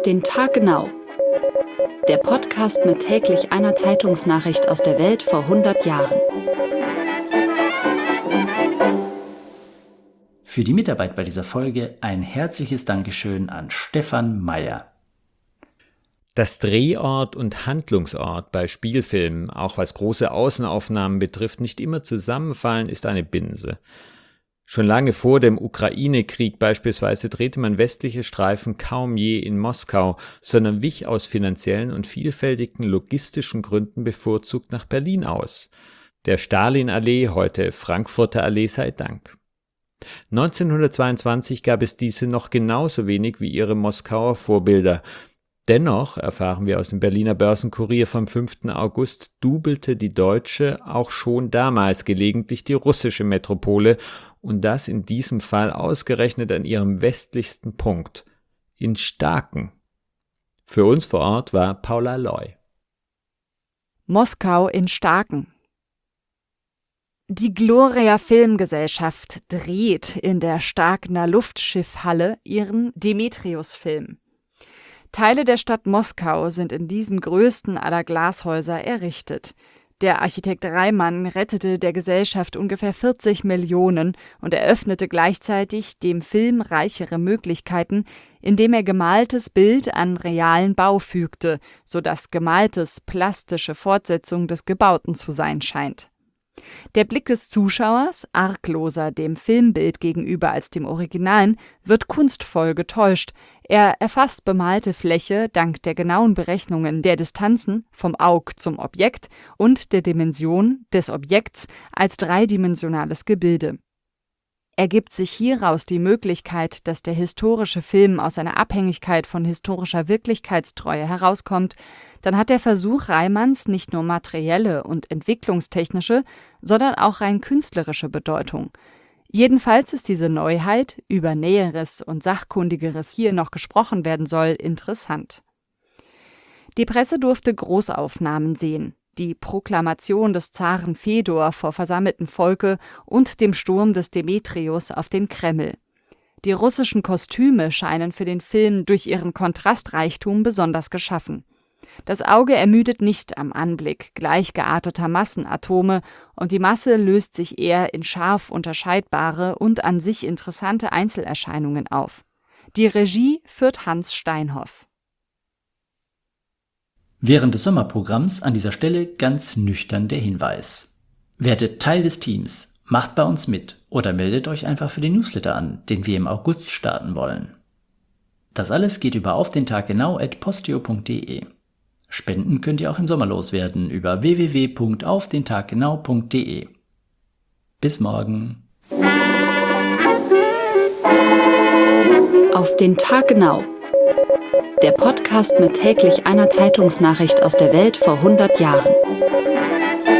den Tag genau. Der Podcast mit täglich einer Zeitungsnachricht aus der Welt vor 100 Jahren. Für die Mitarbeit bei dieser Folge ein herzliches Dankeschön an Stefan Meyer. Das Drehort und Handlungsort bei Spielfilmen, auch was große Außenaufnahmen betrifft, nicht immer zusammenfallen, ist eine Binse. Schon lange vor dem Ukraine-Krieg beispielsweise drehte man westliche Streifen kaum je in Moskau, sondern wich aus finanziellen und vielfältigen logistischen Gründen bevorzugt nach Berlin aus. Der Stalinallee, heute Frankfurter Allee sei Dank. 1922 gab es diese noch genauso wenig wie ihre Moskauer Vorbilder. Dennoch, erfahren wir aus dem Berliner Börsenkurier vom 5. August, dubelte die deutsche, auch schon damals gelegentlich die russische Metropole, und das in diesem Fall ausgerechnet an ihrem westlichsten Punkt, in Staaken. Für uns vor Ort war Paula Loy. Moskau in Staaken. Die Gloria Filmgesellschaft dreht in der Staakener Luftschiffhalle ihren Demetrius-Film. Teile der Stadt Moskau sind in diesem größten aller Glashäuser errichtet. Der Architekt Reimann rettete der Gesellschaft ungefähr 40 Millionen und eröffnete gleichzeitig dem Film reichere Möglichkeiten, indem er gemaltes Bild an realen Bau fügte, sodass gemaltes plastische Fortsetzung des Gebauten zu sein scheint. Der Blick des Zuschauers, argloser dem Filmbild gegenüber als dem Originalen, wird kunstvoll getäuscht. Er erfasst bemalte Fläche dank der genauen Berechnungen der Distanzen vom Aug zum Objekt und der Dimension des Objekts als dreidimensionales Gebilde. Ergibt sich hieraus die Möglichkeit, dass der historische Film aus einer Abhängigkeit von historischer Wirklichkeitstreue herauskommt, dann hat der Versuch Reimanns nicht nur materielle und entwicklungstechnische, sondern auch rein künstlerische Bedeutung. Jedenfalls ist diese Neuheit, über Näheres und Sachkundigeres hier noch gesprochen werden soll, interessant. Die Presse durfte Großaufnahmen sehen. Die Proklamation des Zaren Fedor vor versammeltem Volke und dem Sturm des Demetrius auf den Kreml. Die russischen Kostüme scheinen für den Film durch ihren Kontrastreichtum besonders geschaffen. Das Auge ermüdet nicht am Anblick gleich gearteter Massenatome und die Masse löst sich eher in scharf unterscheidbare und an sich interessante Einzelerscheinungen auf. Die Regie führt Hans Steinhoff. Während des Sommerprogramms an dieser Stelle ganz nüchtern der Hinweis. Werdet Teil des Teams, macht bei uns mit oder meldet euch einfach für den Newsletter an, den wir im August starten wollen. Das alles geht über aufdentaggenau@posteo.de. Spenden könnt ihr auch im Sommer loswerden über www.aufdentaggenau.de. Bis morgen. Auf den Tag genau. Der Podcast mit täglich einer Zeitungsnachricht aus der Welt vor 100 Jahren.